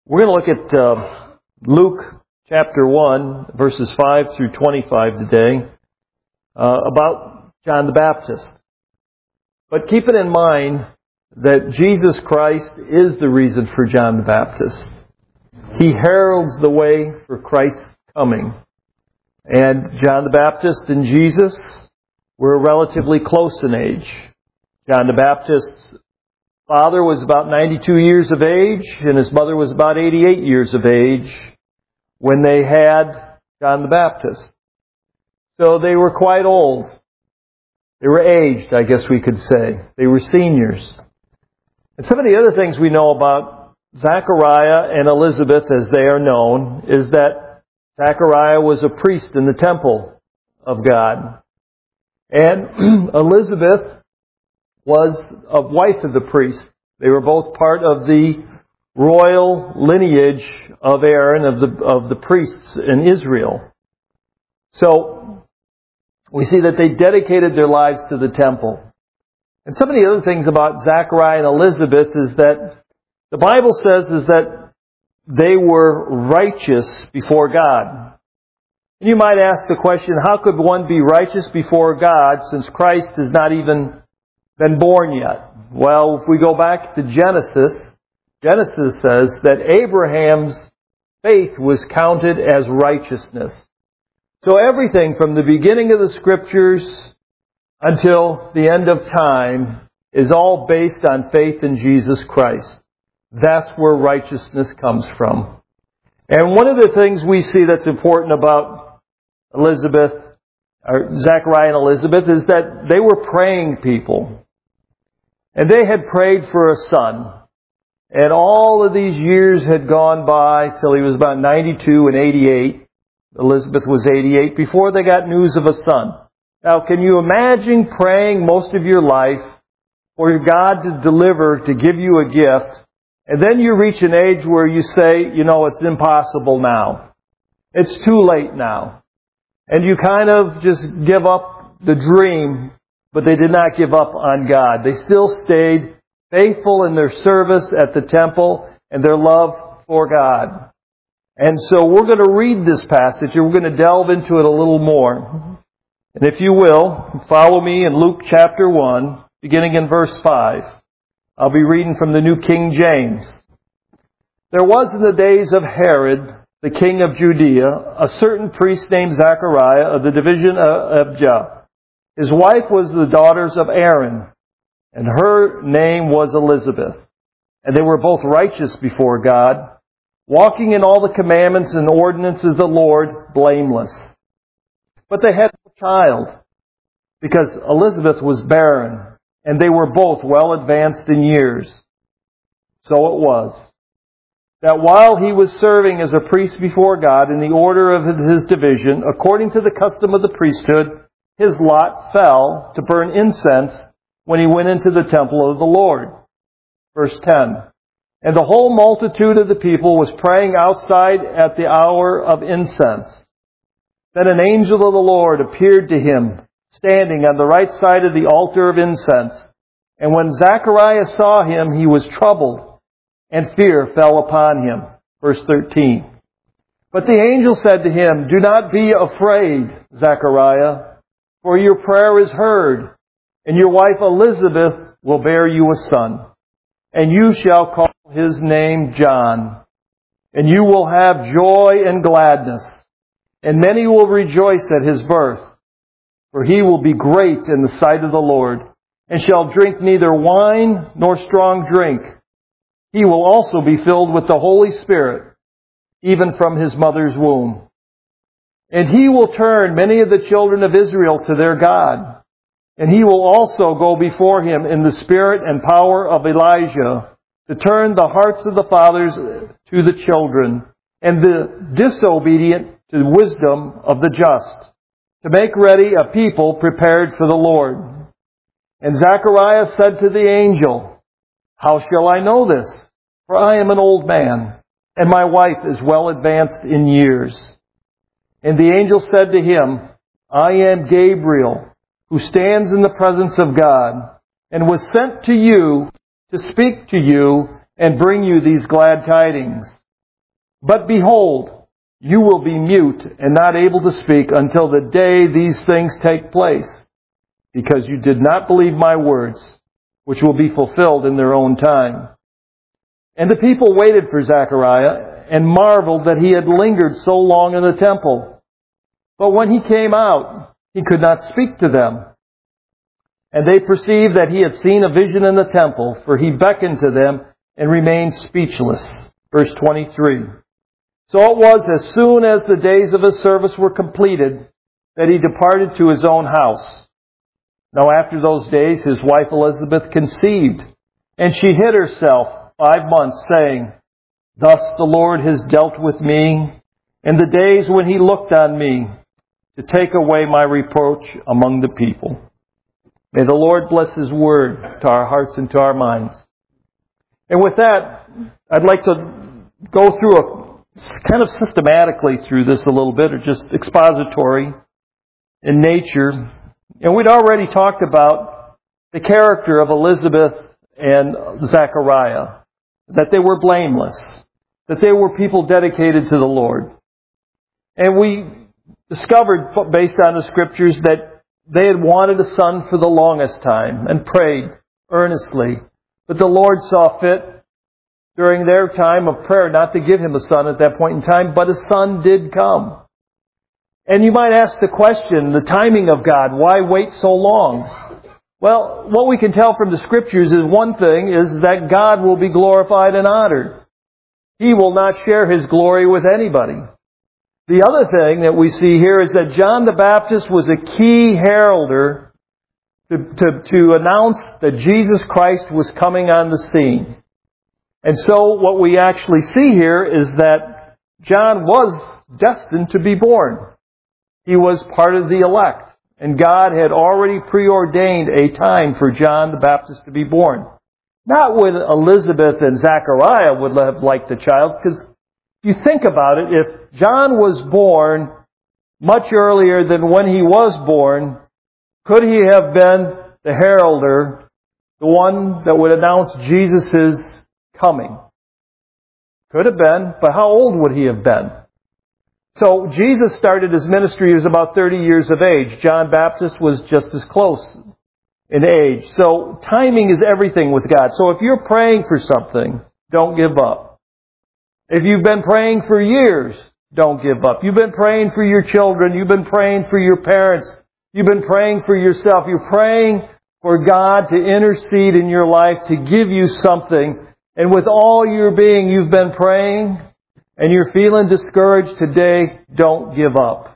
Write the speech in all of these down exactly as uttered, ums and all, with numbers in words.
We're going to look at uh, Luke chapter one, verses five through twenty-five today, uh, about John the Baptist. But keep it in mind that Jesus Christ is the reason for John the Baptist. He heralds the way for Christ's coming. And John the Baptist and Jesus were relatively close in age. John the Baptist's father was about ninety-two years of age, and his mother was about eighty-eight years of age when they had John the Baptist. So they were quite old. They were aged, I guess we could say. They were seniors. And some of the other things we know about Zachariah and Elizabeth, as they are known, is that Zachariah was a priest in the temple of God. And Elizabeth was a wife of the priest. They were both part of the royal lineage of Aaron, of the of the priests in Israel. So we see that they dedicated their lives to the temple. And some of the other things about Zachariah and Elizabeth is that the Bible says is that they were righteous before God. And you might ask the question, how could one be righteous before God since Christ has not even been born yet? Well, if we go back to Genesis, Genesis says that Abraham's faith was counted as righteousness. So everything from the beginning of the Scriptures until the end of time is all based on faith in Jesus Christ. That's where righteousness comes from. And one of the things we see that's important about Elizabeth, or Zachariah and Elizabeth, is that they were praying people. And they had prayed for a son. And all of these years had gone by till he was about ninety-two and eighty-eight. Elizabeth was eighty-eight before they got news of a son. Now, can you imagine praying most of your life for God to deliver, to give you a gift, and then you reach an age where you say, you know, it's impossible now. It's too late now. And you kind of just give up the dream, but they did not give up on God. They still stayed faithful in their service at the temple and their love for God. And so we're going to read this passage and we're going to delve into it a little more. And if you will, follow me in Luke chapter one, beginning in verse five. I'll be reading from the New King James. There was in the days of Herod, the king of Judea, a certain priest named Zachariah of the division of Abijah. His wife was the daughters of Aaron, and her name was Elizabeth. And they were both righteous before God, walking in all the commandments and ordinances of the Lord, blameless. But they had no child, because Elizabeth was barren, and they were both well advanced in years. So it was that while he was serving as a priest before God in the order of his division, according to the custom of the priesthood, his lot fell to burn incense when he went into the temple of the Lord. Verse ten. And the whole multitude of the people was praying outside at the hour of incense. Then an angel of the Lord appeared to him, standing on the right side of the altar of incense. And when Zachariah saw him, he was troubled, and fear fell upon him. Verse thirteen. But the angel said to him, Do not be afraid, Zachariah, for your prayer is heard, and your wife Elizabeth will bear you a son, and you shall call his name John, and you will have joy and gladness, and many will rejoice at his birth, for he will be great in the sight of the Lord, and shall drink neither wine nor strong drink. He will also be filled with the Holy Spirit, even from his mother's womb. And he will turn many of the children of Israel to their God. And he will also go before him in the spirit and power of Elijah, to turn the hearts of the fathers to the children, and the disobedient to the wisdom of the just, to make ready a people prepared for the Lord. And Zachariah said to the angel, How shall I know this? For I am an old man, and my wife is well advanced in years. And the angel said to him, I am Gabriel, who stands in the presence of God, and was sent to you to speak to you and bring you these glad tidings. But behold, you will be mute and not able to speak until the day these things take place, because you did not believe my words, which will be fulfilled in their own time." And the people waited for Zechariah and marveled that he had lingered so long in the temple. But when he came out, he could not speak to them. And they perceived that he had seen a vision in the temple, for he beckoned to them and remained speechless. Verse twenty-three. So it was as soon as the days of his service were completed that he departed to his own house. Now after those days his wife Elizabeth conceived, and she hid herself five months, saying, "Thus the Lord has dealt with me in the days when he looked on me to take away my reproach among the people." May the Lord bless His Word to our hearts and to our minds. And with that, I'd like to go through a kind of systematically through this a little bit, or just expository in nature. And we'd already talked about the character of Elizabeth and Zechariah, that they were blameless, that they were people dedicated to the Lord. And we discovered, based on the Scriptures, that they had wanted a son for the longest time and prayed earnestly. But the Lord saw fit during their time of prayer not to give him a son at that point in time, but a son did come. And you might ask the question, the timing of God, why wait so long? Well, what we can tell from the Scriptures is one thing is that God will be glorified and honored. He will not share His glory with anybody. The other thing that we see here is that John the Baptist was a key heralder to, to, to announce that Jesus Christ was coming on the scene. And so what we actually see here is that John was destined to be born. He was part of the elect. And God had already preordained a time for John the Baptist to be born. Not when Elizabeth and Zechariah would have liked the child, because if you think about it, if John was born much earlier than when he was born, could he have been the heralder, the one that would announce Jesus' coming? Could have been, but how old would he have been? So Jesus started his ministry, he was about thirty years of age. John Baptist was just as close in age. So timing is everything with God. So if you're praying for something, don't give up. If you've been praying for years, don't give up. You've been praying for your children, you've been praying for your parents, you've been praying for yourself, you're praying for God to intercede in your life, to give you something. And with all your being, you've been praying, and you're feeling discouraged today, don't give up.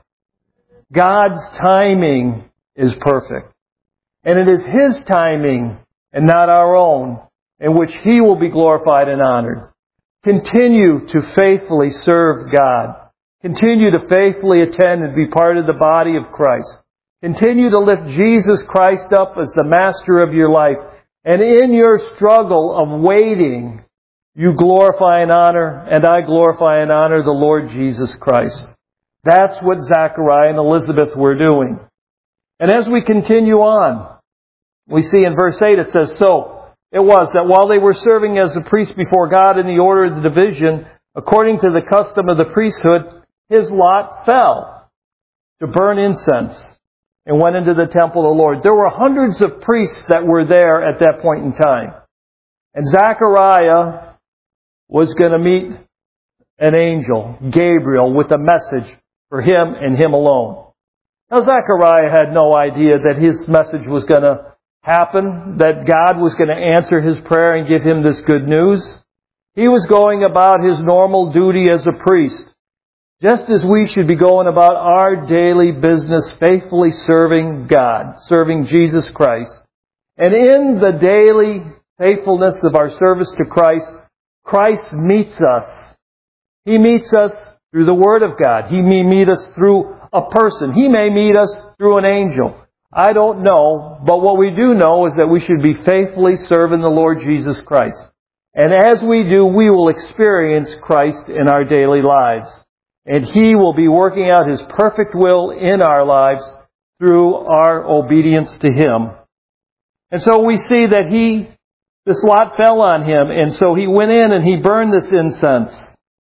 God's timing is perfect. And it is His timing, and not our own, in which He will be glorified and honored. Continue to faithfully serve God. Continue to faithfully attend and be part of the body of Christ. Continue to lift Jesus Christ up as the master of your life. And in your struggle of waiting, you glorify and honor, and I glorify and honor the Lord Jesus Christ. That's what Zechariah and Elizabeth were doing. And as we continue on, we see in verse eight it says, "So it was that while they were serving as a priest before God in the order of the division, according to the custom of the priesthood, his lot fell to burn incense and went into the temple of the Lord." There were hundreds of priests that were there at that point in time. And Zechariah was going to meet an angel, Gabriel, with a message for him and him alone. Now Zechariah had no idea that his message was going to happen, that God was going to answer his prayer and give him this good news. He was going about his normal duty as a priest, just as we should be going about our daily business, faithfully serving God, serving Jesus Christ. And in the daily faithfulness of our service to Christ, Christ meets us. He meets us through the Word of God. He may meet us through a person. He may meet us through an angel. I don't know, but what we do know is that we should be faithfully serving the Lord Jesus Christ. And as we do, we will experience Christ in our daily lives. And He will be working out His perfect will in our lives through our obedience to Him. And so we see that He, this lot fell on Him, and so He went in and He burned this incense.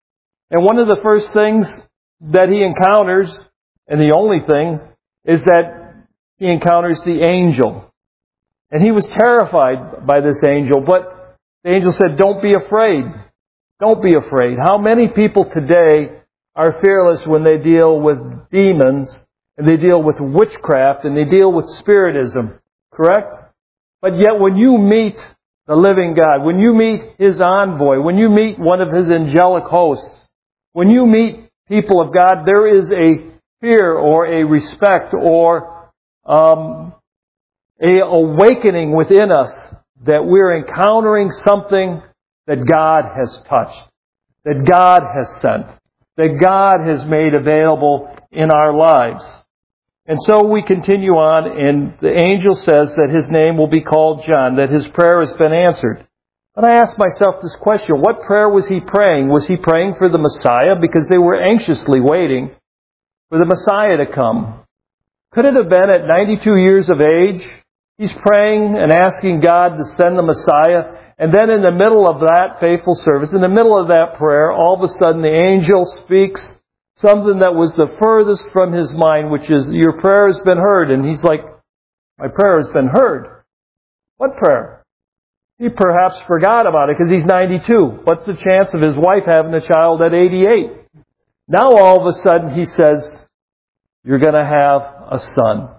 And one of the first things that he encounters, and the only thing, is that he encounters the angel. And he was terrified by this angel, but the angel said, "Don't be afraid. Don't be afraid." How many people today are fearless when they deal with demons, and they deal with witchcraft, and they deal with spiritism, correct? But yet when you meet the living God, when you meet His envoy, when you meet one of His angelic hosts, when you meet people of God, there is a fear or a respect or um, a awakening within us that we're encountering something that God has touched, that God has sent, that God has made available in our lives. And so we continue on, and the angel says that his name will be called John, that his prayer has been answered. But I asked myself this question, what prayer was he praying? Was he praying for the Messiah? Because they were anxiously waiting for the Messiah to come. Could it have been at ninety-two years of age, he's praying and asking God to send the Messiah, and then in the middle of that faithful service, in the middle of that prayer, all of a sudden the angel speaks something that was the furthest from his mind, which is, "Your prayer has been heard." And he's like, "My prayer has been heard." What prayer? He perhaps forgot about it because he's ninety-two. What's the chance of his wife having a child at eighty-eight? Now all of a sudden he says, "You're going to have a son."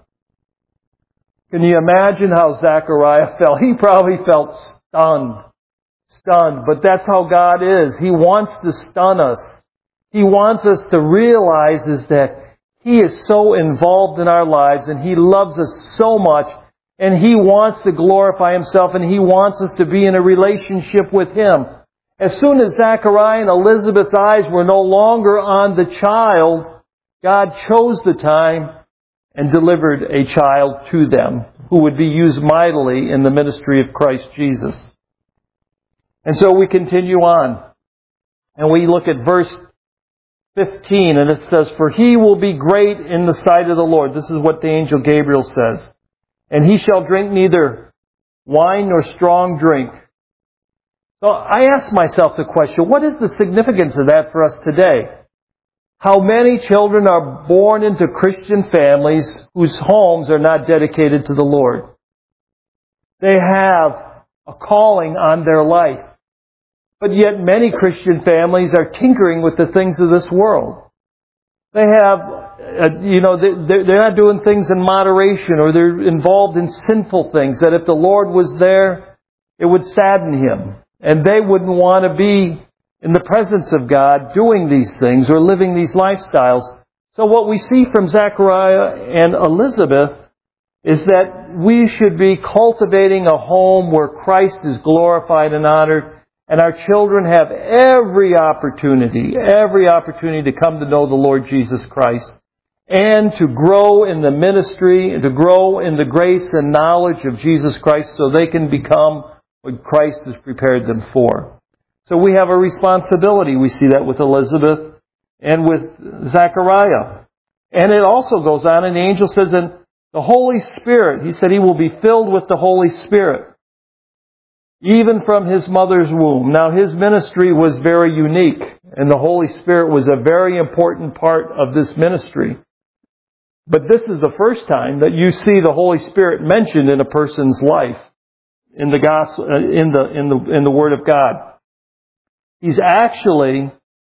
Can you imagine how Zechariah felt? He probably felt stunned. Stunned. But that's how God is. He wants to stun us. He wants us to realize is that He is so involved in our lives and He loves us so much and He wants to glorify Himself and He wants us to be in a relationship with Him. As soon as Zechariah and Elizabeth's eyes were no longer on the child, God chose the time and delivered a child to them who would be used mightily in the ministry of Christ Jesus. And so we continue on. And we look at verse fifteen, and it says, "For he will be great in the sight of the Lord." This is what the angel Gabriel says. "And he shall drink neither wine nor strong drink." So I ask myself the question, what is the significance of that for us today? How many children are born into Christian families whose homes are not dedicated to the Lord? They have a calling on their life. But yet many Christian families are tinkering with the things of this world. They have, uh, you know, they, they're not doing things in moderation, or they're involved in sinful things that if the Lord was there, it would sadden Him. And they wouldn't want to be in the presence of God doing these things or living these lifestyles. So what we see from Zechariah and Elizabeth is that we should be cultivating a home where Christ is glorified and honored, and our children have every opportunity, every opportunity to come to know the Lord Jesus Christ and to grow in the ministry and to grow in the grace and knowledge of Jesus Christ so they can become what Christ has prepared them for. So we have a responsibility. We see that with Elizabeth and with Zechariah. And it also goes on, and the angel says, "And the Holy Spirit," he said, "he will be filled with the Holy Spirit, even from his mother's womb." Now his ministry was very unique, and the Holy Spirit was a very important part of this ministry. But this is the first time that you see the Holy Spirit mentioned in a person's life in the gospel, in the in the in the Word of God. He's actually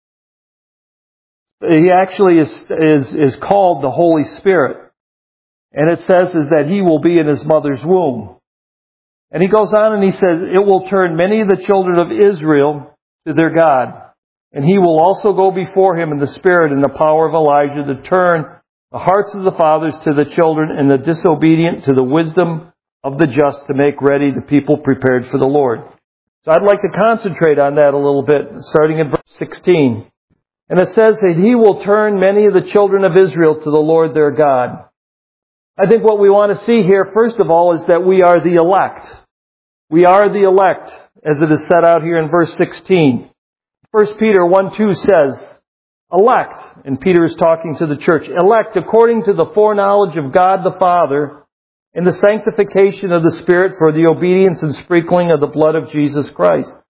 he actually is is is called the Holy Spirit, and it says is that he will be in his mother's womb. And he goes on and he says, "It will turn many of the children of Israel to their God. And he will also go before him in the spirit and the power of Elijah to turn the hearts of the fathers to the children and the disobedient to the wisdom of the just, to make ready the people prepared for the Lord." So I'd like to concentrate on that a little bit, starting in verse sixteen. And it says that he will turn many of the children of Israel to the Lord their God. I think what we want to see here, first of all, is that we are the elect. We are the elect, as it is set out here in verse sixteen. First Peter one two says, "Elect," and Peter is talking to the church, "elect according to the foreknowledge of God the Father, in the sanctification of the Spirit for the obedience and sprinkling of the blood of Jesus Christ."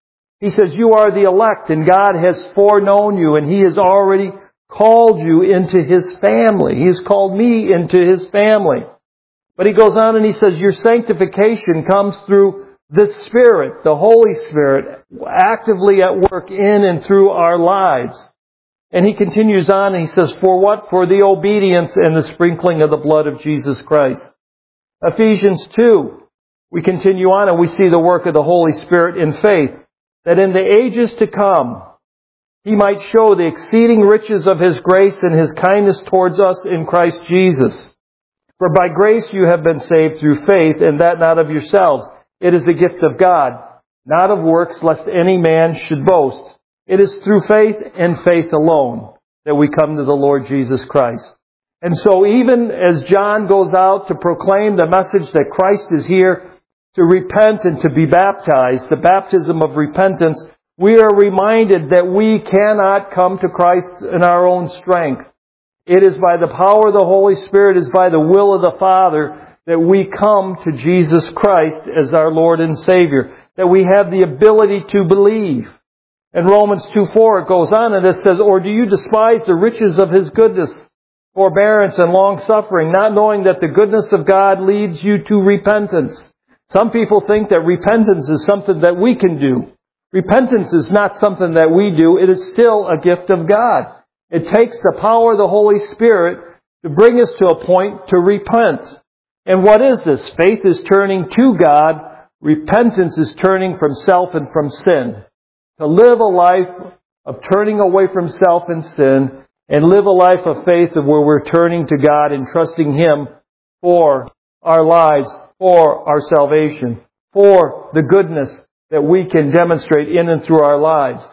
He says, you are the elect, and God has foreknown you, and He has already called you into His family. He has called me into His family. But He goes on and He says, your sanctification comes through the Spirit, the Holy Spirit, actively at work in and through our lives. And He continues on and He says, for what? For the obedience and the sprinkling of the blood of Jesus Christ. Ephesians two, we continue on and we see the work of the Holy Spirit in faith, that in the ages to come, He might show the exceeding riches of His grace and His kindness towards us in Christ Jesus. For by grace you have been saved through faith, and that not of yourselves. It is a gift of God, not of works, lest any man should boast. It is through faith and faith alone that we come to the Lord Jesus Christ. And so even as John goes out to proclaim the message that Christ is here to repent and to be baptized, the baptism of repentance, we are reminded that we cannot come to Christ in our own strength. It is by the power of the Holy Spirit, it is by the will of the Father that we come to Jesus Christ as our Lord and Savior, that we have the ability to believe. In Romans two four it goes on and it says, or do you despise the riches of His goodness, forbearance and long-suffering, not knowing that the goodness of God leads you to repentance? Some people think that repentance is something that we can do. Repentance is not something that we do. It is still a gift of God. It takes the power of the Holy Spirit to bring us to a point to repent. And what is this? Faith is turning to God. Repentance is turning from self and from sin. To live a life of turning away from self and sin and live a life of faith of where we're turning to God and trusting Him for our lives, for our salvation, for the goodness that we can demonstrate in and through our lives.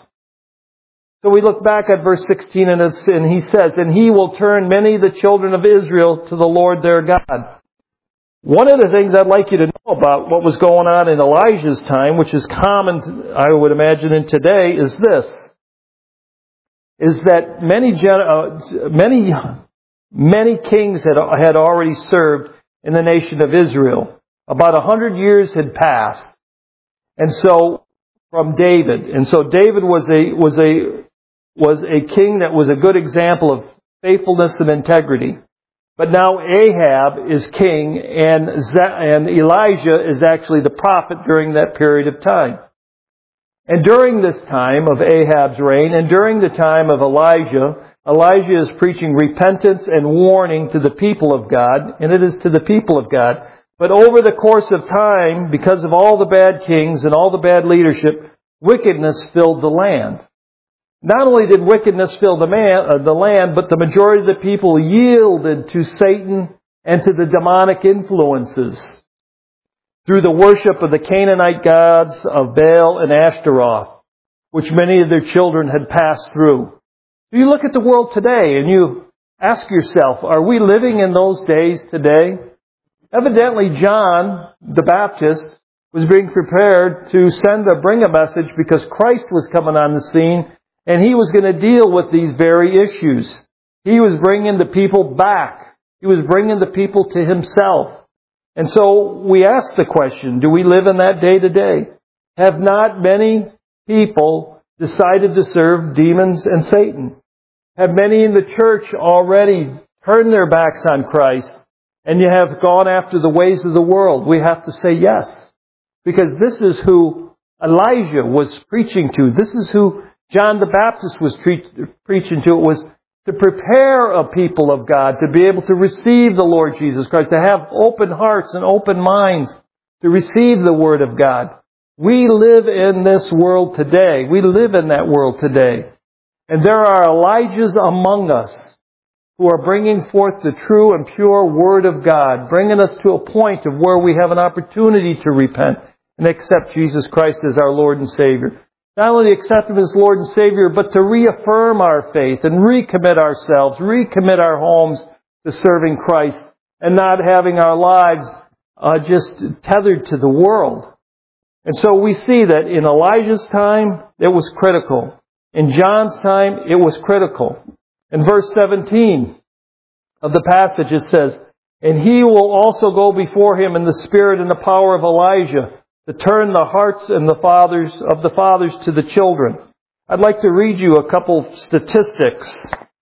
So we look back at verse sixteen and, it's, and he says, and He will turn many of the children of Israel to the Lord their God. One of the things I'd like you to know about what was going on in Elijah's time, which is common, I would imagine, in today, is this. Is that many, uh, many, many kings had, had already served in the nation of Israel. About a hundred years had passed. And so, from David. And so David was a, was a, was a king that was a good example of faithfulness and integrity. But now Ahab is king, and and Elijah is actually the prophet during that period of time. And during this time of Ahab's reign, and during the time of Elijah, Elijah is preaching repentance and warning to the people of God, and it is to the people of God. But over the course of time, because of all the bad kings and all the bad leadership, wickedness filled the land. Not only did wickedness fill the, man, uh, the land, but the majority of the people yielded to Satan and to the demonic influences through the worship of the Canaanite gods of Baal and Ashtaroth, which many of their children had passed through. You look at the world today and you ask yourself, are we living in those days today? Evidently, John the Baptist was being prepared to send or bring a message because Christ was coming on the scene. And He was going to deal with these very issues. He was bringing the people back. He was bringing the people to Himself. And so we ask the question, do we live in that day today? Have not many people decided to serve demons and Satan? Have many in the church already turned their backs on Christ and you have gone after the ways of the world? We have to say yes. Because this is who Elijah was preaching to. This is who John the Baptist was tre- preaching to. It was to prepare a people of God to be able to receive the Lord Jesus Christ, to have open hearts and open minds to receive the Word of God. We live in this world today. We live in that world today. And there are Elijahs among us who are bringing forth the true and pure Word of God, bringing us to a point of where we have an opportunity to repent and accept Jesus Christ as our Lord and Savior. Not only accept Him as Lord and Savior, but to reaffirm our faith and recommit ourselves, recommit our homes to serving Christ and not having our lives uh, just tethered to the world. And so we see that in Elijah's time, it was critical. In John's time, it was critical. In verse seventeen of the passage, it says, and He will also go before him in the spirit and the power of Elijah, to turn the hearts and the fathers of the fathers to the children. I'd like to read you a couple statistics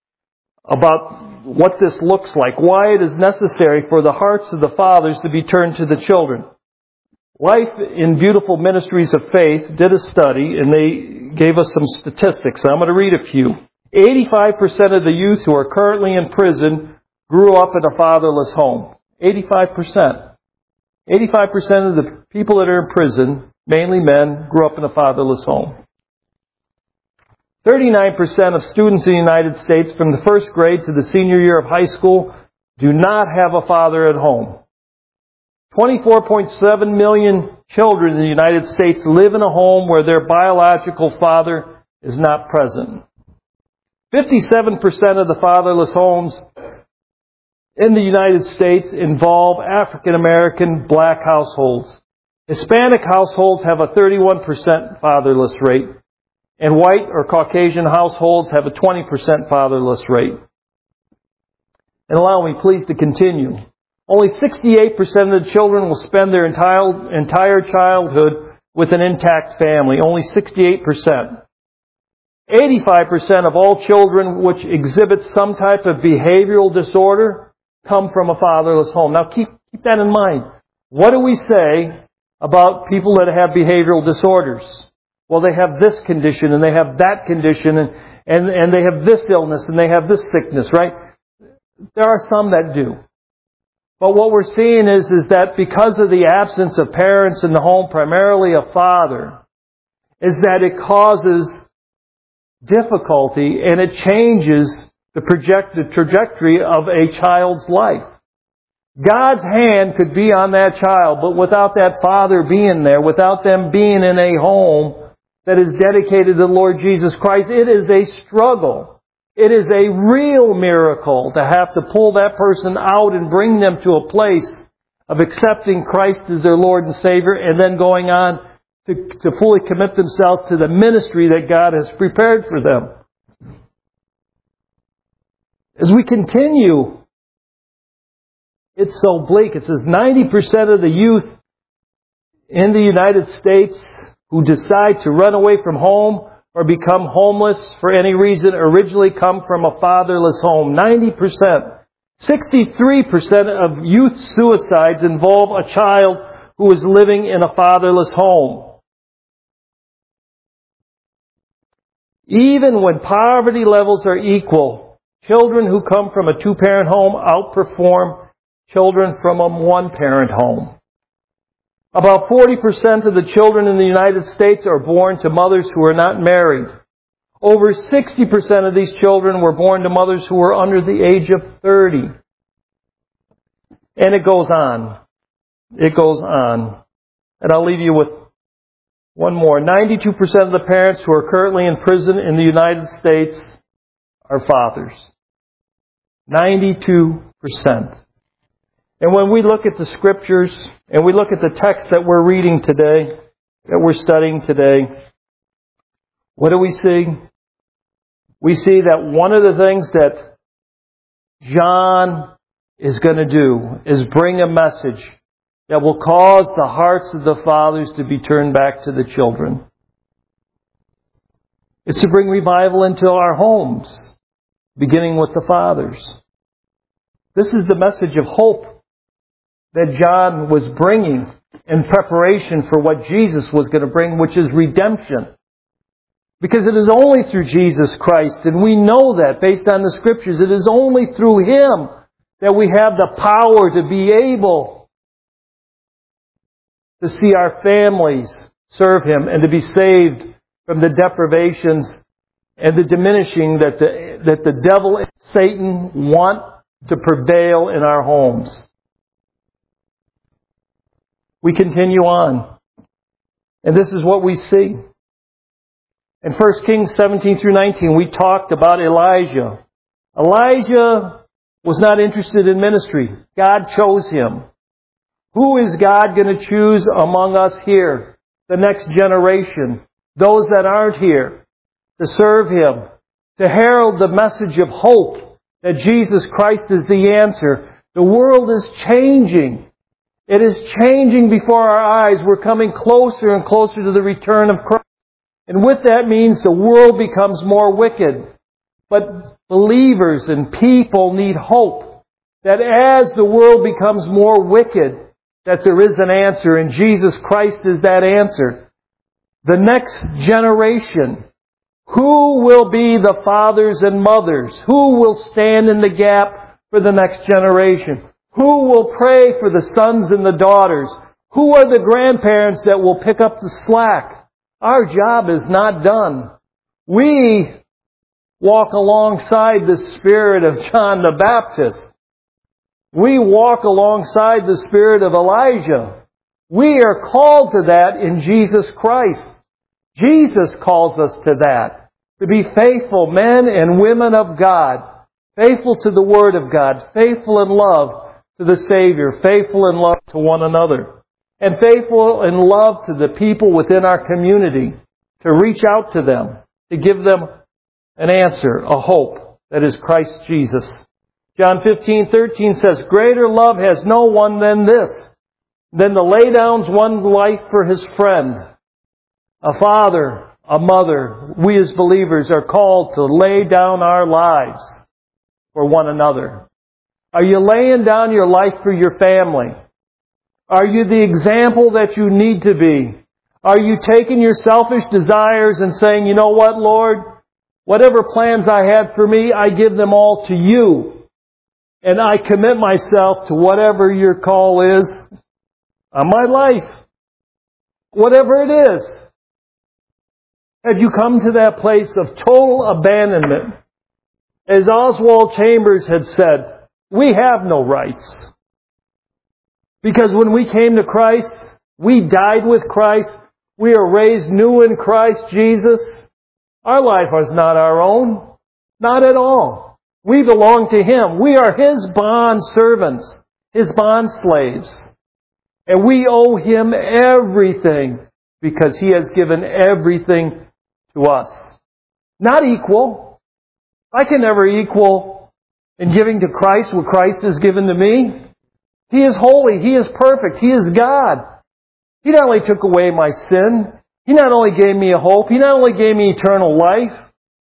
about what this looks like, why it is necessary for the hearts of the fathers to be turned to the children. Life in Beautiful Ministries of Faith did a study, and they gave us some statistics. I'm going to read a few. eighty-five percent of the youth who are currently in prison grew up in a fatherless home. eighty-five percent. eighty-five percent of the people that are in prison, mainly men, grew up in a fatherless home. thirty-nine percent of students in the United States from the first grade to the senior year of high school do not have a father at home. twenty-four point seven million children in the United States live in a home where their biological father is not present. fifty-seven percent of the fatherless homes in the United States involve African American black households. Hispanic households have a thirty-one percent fatherless rate, and white or Caucasian households have a twenty percent fatherless rate. And allow me please to continue. Only sixty-eight percent of the children will spend their entire, entire childhood with an intact family. Only sixty-eight percent. eighty-five percent of all children which exhibit some type of behavioral disorder come from a fatherless home. Now keep, keep that in mind. What do we say about people that have behavioral disorders? Well, they have this condition and they have that condition and, and, and they have this illness and they have this sickness, right? There are some that do. But what we're seeing is, is that because of the absence of parents in the home, primarily a father, is that it causes difficulty and it changes the projected trajectory of a child's life. God's hand could be on that child, but without that father being there, without them being in a home that is dedicated to the Lord Jesus Christ, it is a struggle. It is a real miracle to have to pull that person out and bring them to a place of accepting Christ as their Lord and Savior and then going on to, to fully commit themselves to the ministry that God has prepared for them. As we continue, it's so bleak. It says ninety percent of the youth in the United States who decide to run away from home or become homeless for any reason originally come from a fatherless home. ninety percent. sixty-three percent of youth suicides involve a child who is living in a fatherless home. Even when poverty levels are equal, children who come from a two-parent home outperform children from a one-parent home. About forty percent of the children in the United States are born to mothers who are not married. Over sixty percent of these children were born to mothers who were under the age of thirty. And it goes on. It goes on. And I'll leave you with one more. ninety-two percent of the parents who are currently in prison in the United States are fathers. ninety-two percent. And when we look at the Scriptures, and we look at the text that we're reading today, that we're studying today, what do we see? We see that one of the things that John is going to do is bring a message that will cause the hearts of the fathers to be turned back to the children. It's to bring revival into our homes, beginning with the fathers. This is the message of hope that John was bringing in preparation for what Jesus was going to bring, which is redemption. Because it is only through Jesus Christ, and we know that based on the Scriptures, it is only through Him that we have the power to be able to see our families serve Him and to be saved from the deprivations and the diminishing that the, that the devil and Satan want to prevail in our homes. We continue on. And this is what we see. In First Kings seventeen through nineteen, we talked about Elijah. Elijah was not interested in ministry. God chose him. Who is God going to choose among us here? The next generation. Those that aren't here. To serve Him. To herald the message of hope that Jesus Christ is the answer. The world is changing. It is changing before our eyes. We're coming closer and closer to the return of Christ. And with that means the world becomes more wicked. But believers and people need hope that as the world becomes more wicked, that there is an answer, and Jesus Christ is that answer. The next generation, who will be the fathers and mothers? Who will stand in the gap for the next generation? Who will pray for the sons and the daughters? Who are the grandparents that will pick up the slack? Our job is not done. We walk alongside the spirit of John the Baptist. We walk alongside the spirit of Elijah. We are called to that in Jesus Christ. Jesus calls us to that. To be faithful men and women of God. Faithful to the Word of God. Faithful in love to the Savior. Faithful in love to one another. And faithful in love to the people within our community. To reach out to them. To give them an answer, a hope that is Christ Jesus. John fifteen thirteen says, "Greater love has no one than this, than to lay down one's life for his friend." A father, a mother, we as believers are called to lay down our lives for one another. Are you laying down your life for your family? Are you the example that you need to be? Are you taking your selfish desires and saying, "You know what, Lord? Whatever plans I had for me, I give them all to you. And I commit myself to whatever your call is on my life." Whatever it is. Have you come to that place of total abandonment? As Oswald Chambers had said, we have no rights. Because when we came to Christ, we died with Christ. We are raised new in Christ Jesus. Our life is not our own. Not at all. We belong to Him. We are His bond servants, His bond slaves. And we owe Him everything because He has given everything to us. Not equal. I can never equal in giving to Christ what Christ has given to me. He is holy. He is perfect. He is God. He not only took away my sin, He not only gave me a hope, He not only gave me eternal life,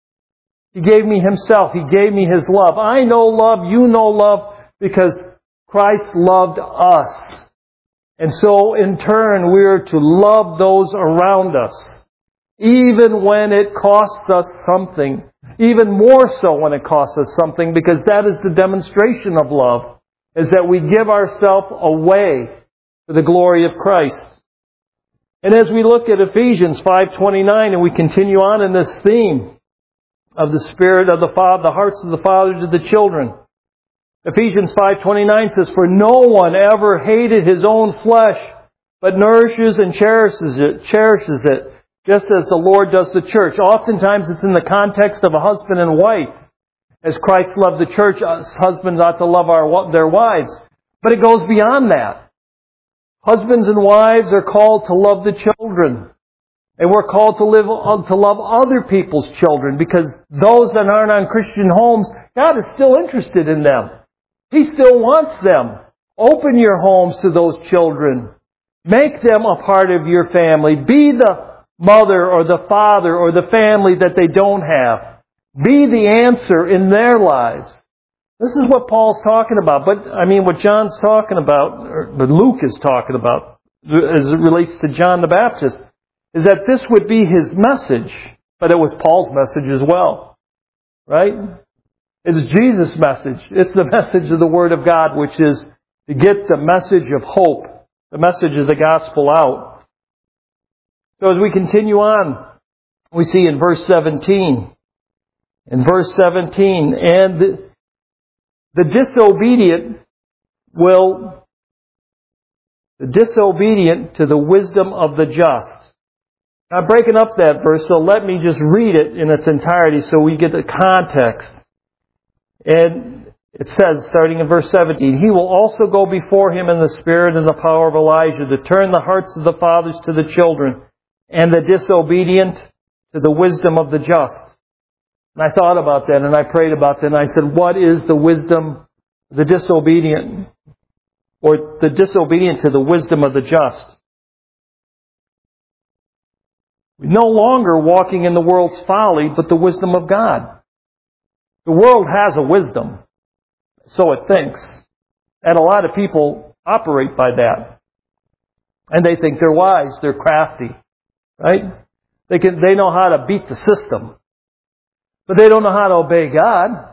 He gave me Himself. He gave me His love. I know love, you know love, because Christ loved us. And so, in turn, we are to love those around us, even when it costs us something. Even more so when it costs us something, because that is the demonstration of love, is that we give ourselves away for the glory of Christ. And as we look at Ephesians five twenty-nine, and we continue on in this theme of the Spirit of the Father, the hearts of the Father to the children. Ephesians five twenty-nine says, "For no one ever hated his own flesh, but nourishes and cherishes it, cherishes it, just as the Lord does the church." Oftentimes it's in the context of a husband and wife. As Christ loved the church, us husbands ought to love our, their wives. But it goes beyond that. Husbands and wives are called to love the children. And we're called to live to love other people's children, because those that aren't on Christian homes, God is still interested in them. He still wants them. Open your homes to those children. Make them a part of your family. Be the mother or the father or the family that they don't have. Be the answer in their lives. This is what Paul's talking about. But, I mean, what John's talking about, or what Luke is talking about, as it relates to John the Baptist, is that this would be his message. But it was Paul's message as well. Right? It's Jesus' message. It's the message of the Word of God, which is to get the message of hope, the message of the gospel out. So as we continue on, we see in verse seventeen, in verse seventeen, and the, the disobedient will, the disobedient to the wisdom of the just. Now, I'm breaking up that verse, so let me just read it in its entirety so we get the context. And it says, starting in verse seventeen, "He will also go before him in the spirit and the power of Elijah to turn the hearts of the fathers to the children and the disobedient to the wisdom of the just." And I thought about that and I prayed about that and I said, what is the wisdom of the disobedient? or the disobedient to the wisdom of the just. We're no longer walking in the world's folly, but the wisdom of God. The world has a wisdom, so it thinks. And a lot of people operate by that. And they think they're wise, they're crafty, right? They can, they know how to beat the system. But they don't know how to obey God.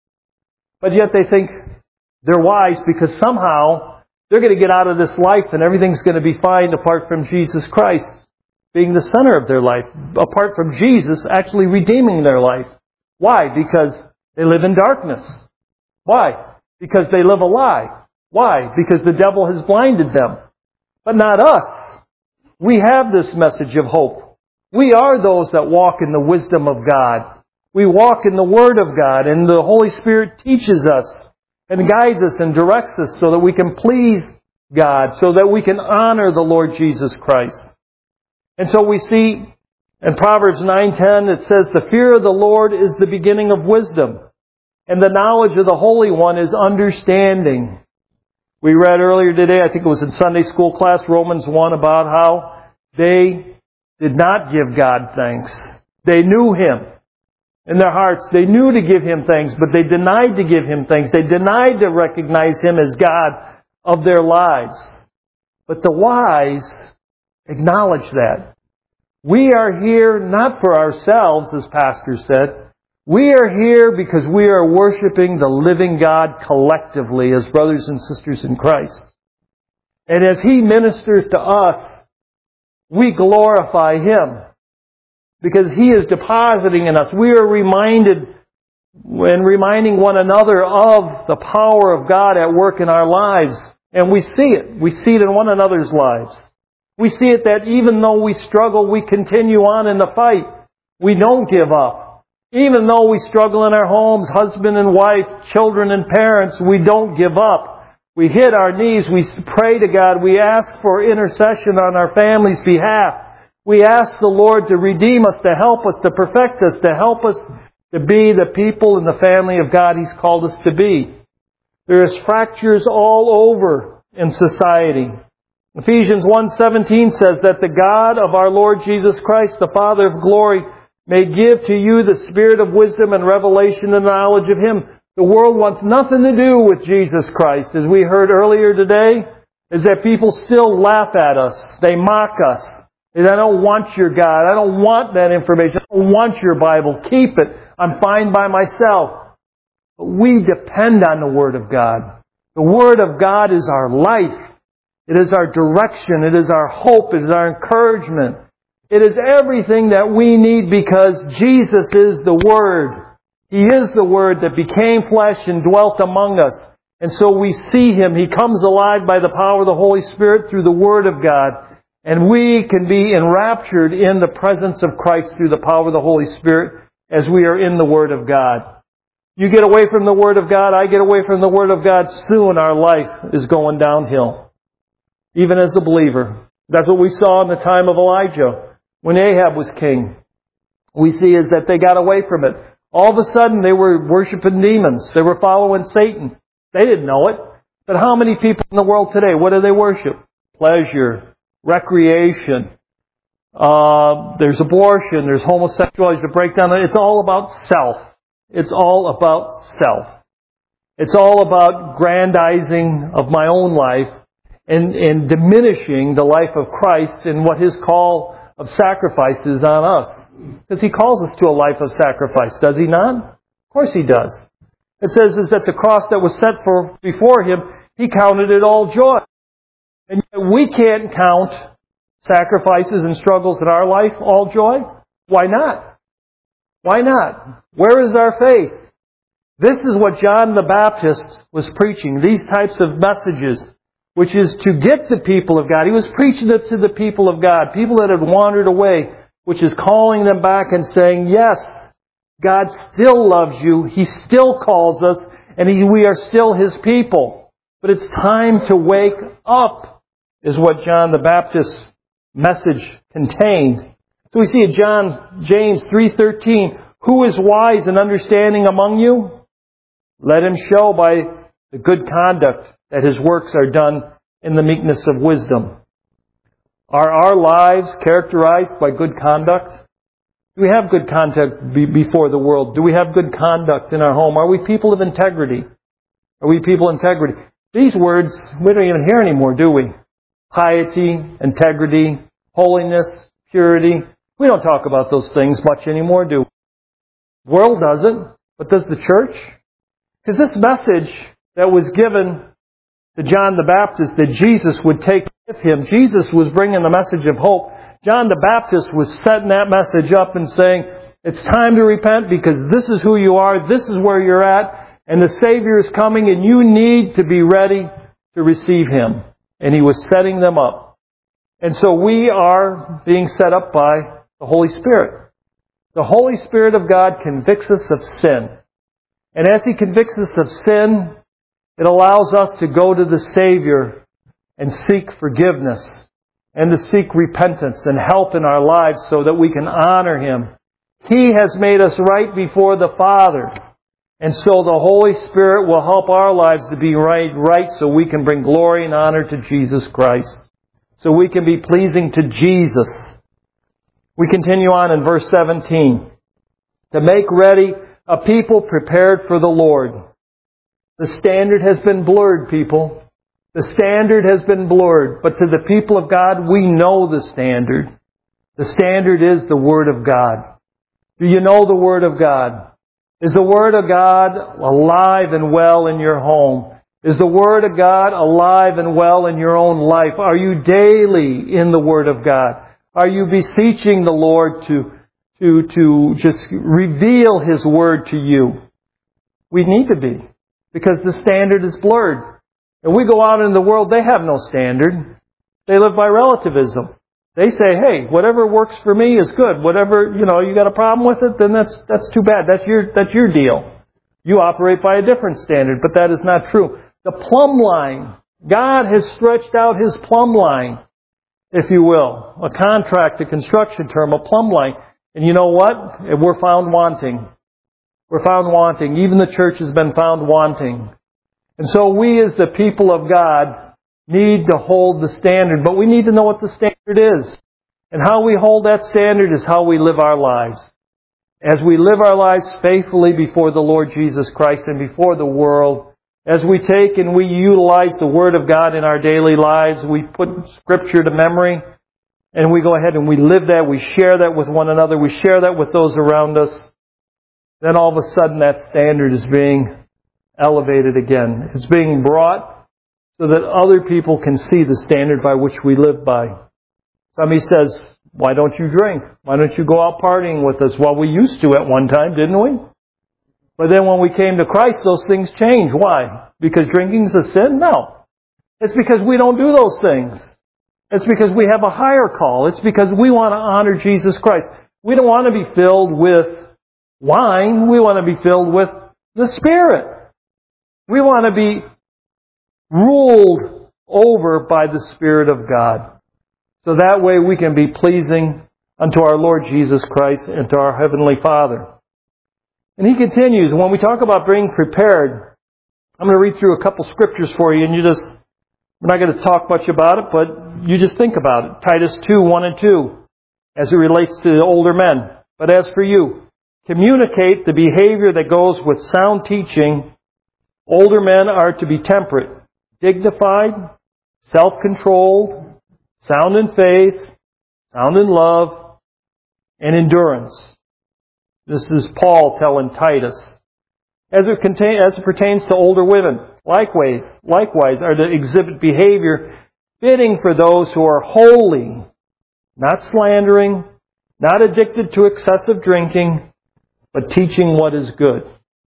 But yet they think they're wise because somehow they're going to get out of this life and everything's going to be fine apart from Jesus Christ being the center of their life. Apart from Jesus actually redeeming their life. Why? Because they live in darkness. Why? Because they live a lie. Why? Because the devil has blinded them. But not us. We have this message of hope. We are those that walk in the wisdom of God. We walk in the Word of God, and the Holy Spirit teaches us and guides us and directs us so that we can please God, so that we can honor the Lord Jesus Christ. And so we see in Proverbs nine ten, it says, "The fear of the Lord is the beginning of wisdom, and the knowledge of the Holy One is understanding." We read earlier today, I think it was in Sunday school class, Romans one, about how they did not give God thanks. They knew Him. In their hearts, they knew to give Him thanks, but they denied to give Him thanks. They denied to recognize Him as God of their lives. But the wise acknowledge that. We are here not for ourselves, as Pastor said. We are here because we are worshiping the living God collectively as brothers and sisters in Christ. And as He ministers to us, we glorify Him. Because He is depositing in us. We are reminded and reminding one another of the power of God at work in our lives. And we see it. We see it in one another's lives. We see it that even though we struggle, we continue on in the fight. We don't give up. Even though we struggle in our homes, husband and wife, children and parents, we don't give up. We hit our knees. We pray to God. We ask for intercession on our family's behalf. We ask the Lord to redeem us, to help us, to perfect us, to help us to be the people in the family of God He's called us to be. There is fractures all over in society. Ephesians one seventeen says that the God of our Lord Jesus Christ, the Father of glory, may give to you the spirit of wisdom and revelation and knowledge of Him. The world wants nothing to do with Jesus Christ. As we heard earlier today, is that people still laugh at us. They mock us. I don't want your God. I don't want that information. I don't want your Bible. Keep it. I'm fine by myself. But we depend on the Word of God. The Word of God is our life. It is our direction. It is our hope. It is our encouragement. It is everything that we need because Jesus is the Word. He is the Word that became flesh and dwelt among us. And so we see Him. He comes alive by the power of the Holy Spirit through the Word of God. And we can be enraptured in the presence of Christ through the power of the Holy Spirit as we are in the Word of God. You get away from the Word of God, I get away from the Word of God, soon our life is going downhill. Even as a believer. That's what we saw in the time of Elijah when Ahab was king. We see is that they got away from it. All of a sudden they were worshiping demons. They were following Satan. They didn't know it. But how many people in the world today, what do they worship? Pleasure. Recreation, uh, there's abortion, there's homosexuality, the breakdown. It's all about self. It's all about self. It's all about grandizing of my own life and, and diminishing the life of Christ and what His call of sacrifice is on us. Because He calls us to a life of sacrifice, does He not? Of course He does. It says is that the cross that was set for before Him, He counted it all joy. And yet we can't count sacrifices and struggles in our life all joy. Why not? Why not? Where is our faith? This is what John the Baptist was preaching. These types of messages, which is to get the people of God. He was preaching it to the people of God, people that had wandered away, which is calling them back and saying, yes, God still loves you. He still calls us, and he, we are still His people. But it's time to wake up. Is what John the Baptist's message contained. So we see in John, James three thirteen, who is wise and understanding among you? Let him show by the good conduct that His works are done in the meekness of wisdom. Are our lives characterized by good conduct? Do we have good conduct be- before the world? Do we have good conduct in our home? Are we people of integrity? Are we people of integrity? These words, we don't even hear anymore, do we? Piety, integrity, holiness, purity. We don't talk about those things much anymore, do we? The world doesn't, but does the church? Because this message that was given to John the Baptist that Jesus would take with Him, Jesus was bringing the message of hope. John the Baptist was setting that message up and saying, it's time to repent because this is who you are, this is where you're at, and the Savior is coming and you need to be ready to receive Him. And He was setting them up. And so we are being set up by the Holy Spirit. The Holy Spirit of God convicts us of sin. And as He convicts us of sin, it allows us to go to the Savior and seek forgiveness and to seek repentance and help in our lives so that we can honor Him. He has made us right before the Father. And so the Holy Spirit will help our lives to be right, right so we can bring glory and honor to Jesus Christ. So we can be pleasing to Jesus. We continue on in verse seventeen. To make ready a people prepared for the Lord. The standard has been blurred, people. The standard has been blurred. But to the people of God, we know the standard. The standard is the Word of God. Do you know the Word of God? Is the Word of God alive and well in your home? Is the Word of God alive and well in your own life? Are you daily in the Word of God? Are you beseeching the Lord to, to, to just reveal His Word to you? We need to be, because the standard is blurred. And we go out in the world, they have no standard. They live by relativism. They say, hey, whatever works for me is good. Whatever, you know, you got a problem with it, then that's that's too bad. That's your that's your deal. You operate by a different standard, but that is not true. The plumb line. God has stretched out His plumb line, if you will. A contract, a construction term, a plumb line. And you know what? We're found wanting. We're found wanting. Even the church has been found wanting. And so we as the people of God need to hold the standard, but we need to know what the standard is. And how we hold that standard is how we live our lives. As we live our lives faithfully before the Lord Jesus Christ and before the world, as we take and we utilize the Word of God in our daily lives, we put Scripture to memory, and we go ahead and we live that, we share that with one another, we share that with those around us, then all of a sudden that standard is being elevated again. It's being brought so that other people can see the standard by which we live by. Somebody says, why don't you drink? Why don't you go out partying with us? Well, we used to at one time, didn't we? But then when we came to Christ, those things changed. Why? Because drinking's a sin? No. It's because we don't do those things. It's because we have a higher call. It's because we want to honor Jesus Christ. We don't want to be filled with wine. We want to be filled with the Spirit. We want to be ruled over by the Spirit of God. So that way we can be pleasing unto our Lord Jesus Christ and to our Heavenly Father. And he continues, when we talk about being prepared, I'm going to read through a couple scriptures for you, and you just, we're not going to talk much about it, but you just think about it. Titus two, one and two, as it relates to the older men. But as for you, communicate the behavior that goes with sound teaching. Older men are to be temperate, dignified, self-controlled, sound in faith, sound in love, and endurance. This is Paul telling Titus. As it, contain, as it pertains to older women, likewise, likewise are to exhibit behavior fitting for those who are holy, not slandering, not addicted to excessive drinking, but teaching what is good.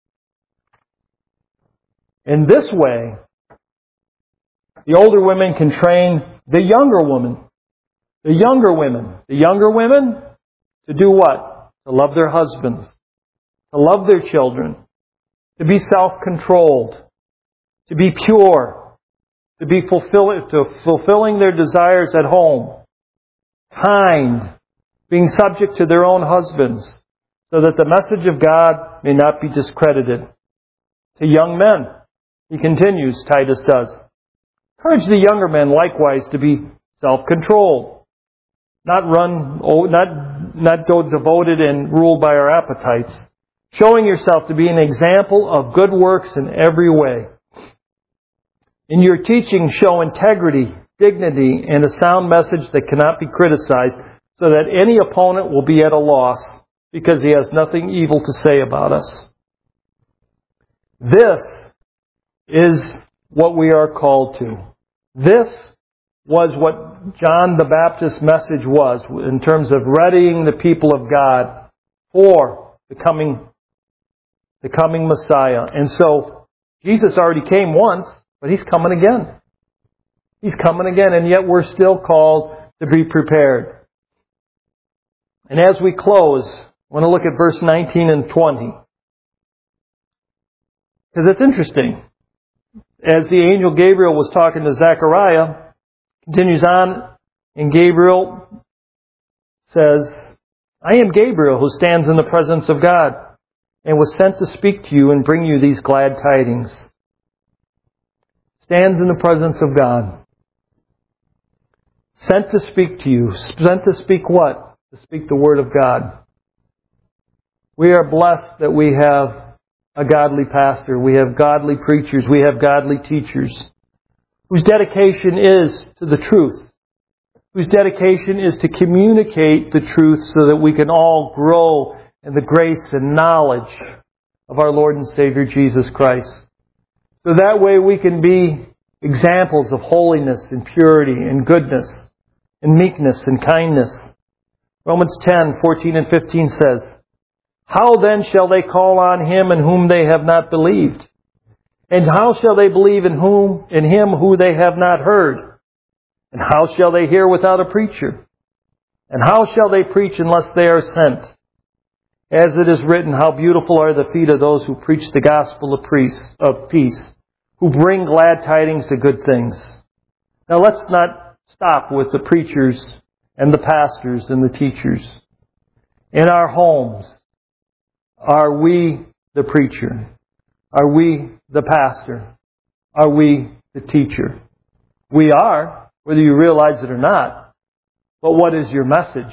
In this way, the older women can train the younger women. The younger women. The younger women to do what? To love their husbands. To love their children. To be self-controlled. To be pure. To be fulfill- to fulfilling their desires at home. Kind. Being subject to their own husbands. So that the message of God may not be discredited. To young men. He continues, Titus does. Encourage the younger men likewise to be self-controlled, not run, not, not go devoted and ruled by our appetites, showing yourself to be an example of good works in every way. In your teaching, show integrity, dignity, and a sound message that cannot be criticized, so that any opponent will be at a loss because he has nothing evil to say about us. This is what we are called to. This was what John the Baptist's message was in terms of readying the people of God for the coming, the coming Messiah. And so Jesus already came once, but He's coming again. He's coming again, and yet we're still called to be prepared. And as we close, I want to look at verse nineteen and twenty. Because it's interesting. As the angel Gabriel was talking to Zechariah, continues on, and Gabriel says, I am Gabriel who stands in the presence of God, and was sent to speak to you and bring you these glad tidings. Stands in the presence of God. Sent to speak to you. Sent to speak what? To speak the Word of God. We are blessed that we have a godly pastor. We have godly preachers. We have godly teachers whose dedication is to the truth. Whose dedication is to communicate the truth so that we can all grow in the grace and knowledge of our Lord and Savior Jesus Christ. So that way we can be examples of holiness and purity and goodness and meekness and kindness. Romans ten, fourteen and fifteen says, How then shall they call on Him in whom they have not believed? And how shall they believe in whom, in Him who they have not heard? And how shall they hear without a preacher? And how shall they preach unless they are sent? As it is written, how beautiful are the feet of those who preach the gospel of peace, who bring glad tidings to good things. Now let's not stop with the preachers and the pastors and the teachers. In our homes, are we the preacher? Are we the pastor? Are we the teacher? We are, whether you realize it or not. But what is your message?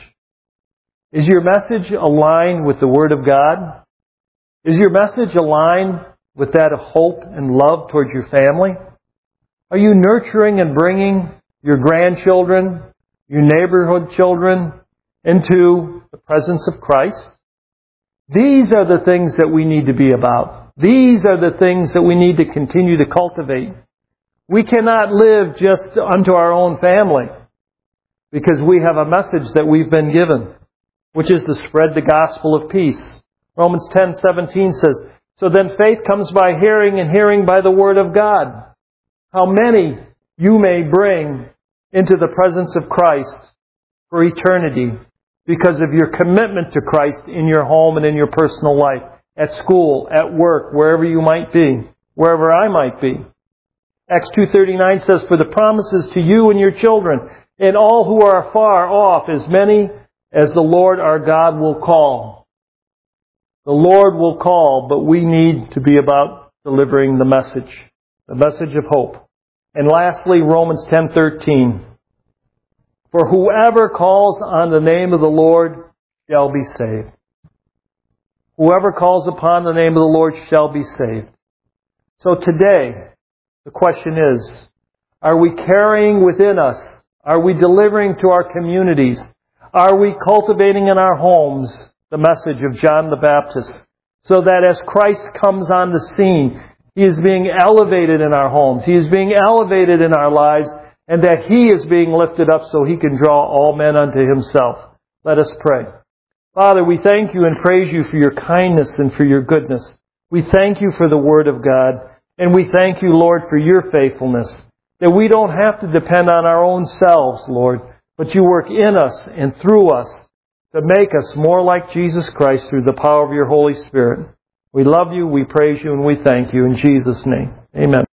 Is your message aligned with the Word of God? Is your message aligned with that of hope and love towards your family? Are you nurturing and bringing your grandchildren, your neighborhood children, into the presence of Christ? These are the things that we need to be about. These are the things that we need to continue to cultivate. We cannot live just unto our own family because we have a message that we've been given, which is to spread the gospel of peace. Romans ten seventeen says, So then faith comes by hearing, and hearing by the word of God. How many you may bring into the presence of Christ for eternity because of your commitment to Christ in your home and in your personal life, at school, at work, wherever you might be, wherever I might be. Acts two thirty-nine says, For the promises to you and your children, and all who are far off, as many as the Lord our God will call. The Lord will call, but we need to be about delivering the message, the message of hope. And lastly, Romans ten thirteen. For whoever calls on the name of the Lord shall be saved. Whoever calls upon the name of the Lord shall be saved. So today, the question is, are we carrying within us? Are we delivering to our communities? Are we cultivating in our homes the message of John the Baptist? So that as Christ comes on the scene, He is being elevated in our homes. He is being elevated in our lives, and that He is being lifted up so He can draw all men unto Himself. Let us pray. Father, we thank You and praise You for Your kindness and for Your goodness. We thank You for the Word of God. And we thank You, Lord, for Your faithfulness. That we don't have to depend on our own selves, Lord, but You work in us and through us to make us more like Jesus Christ through the power of Your Holy Spirit. We love You, we praise You, and we thank You in Jesus' name. Amen.